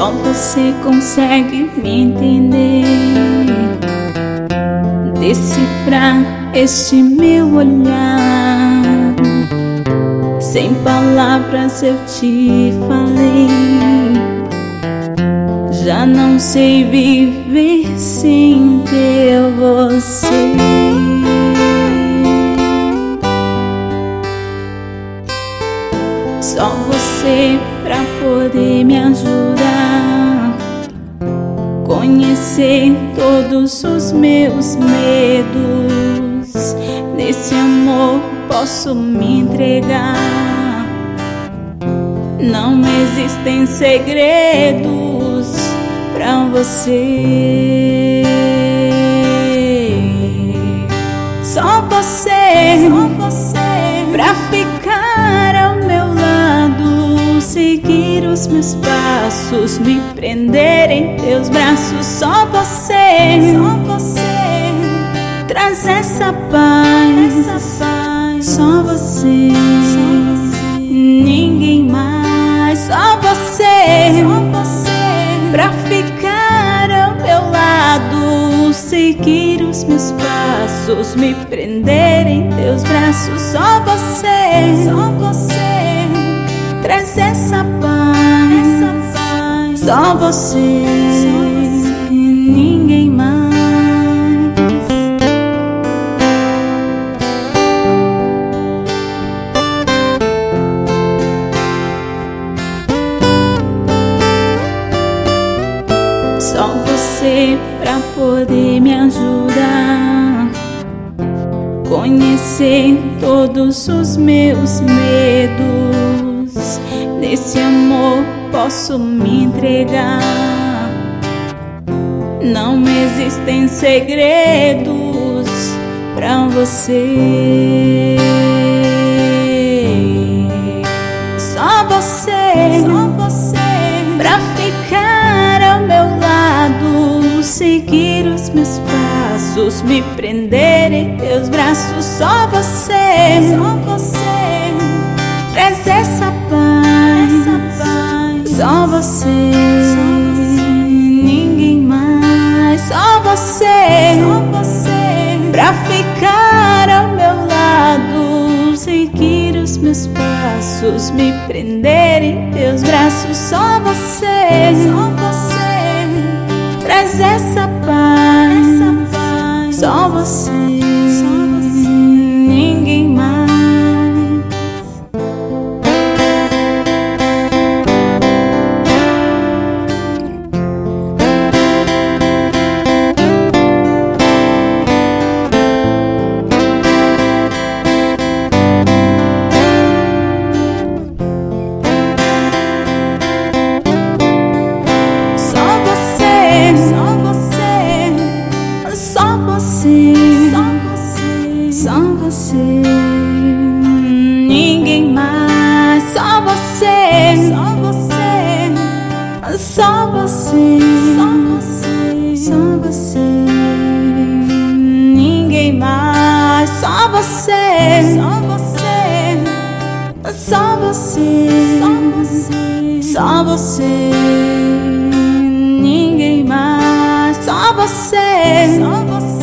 Só você consegue me entender, decifrar este meu olhar. Sem palavras eu te falei, já não sei viver sem ter você. Só você pra poder me ajudar, conhecer todos os meus medos. Nesse amor posso me entregar, não existem segredos pra você. Só você pra ficar ao meu lado, seguir os meus passos, me prender em teus braços. Só você traz essa paz. Só você, ninguém mais. Só você pra ficar ao meu lado, seguir os meus passos, me prender em teus braços. Só você traz essa paz. Só você, ninguém mais. Só você pra poder me ajudar, conhecer todos os meus medos. Nesse amor posso me entregar, não existem segredos pra você. Só você pra ficar ao meu lado, seguir os meus passos, me prender em teus braços. Só você traz essa paz. Só você, ninguém mais. Só você pra ficar ao meu lado, seguir os meus passos, me prender em teus braços. Só você traz essa paz. Só você, ninguém mais. Só você, ninguém mais. Só você, só você, ninguém mais. Só você, só você, ninguém mais. Só você.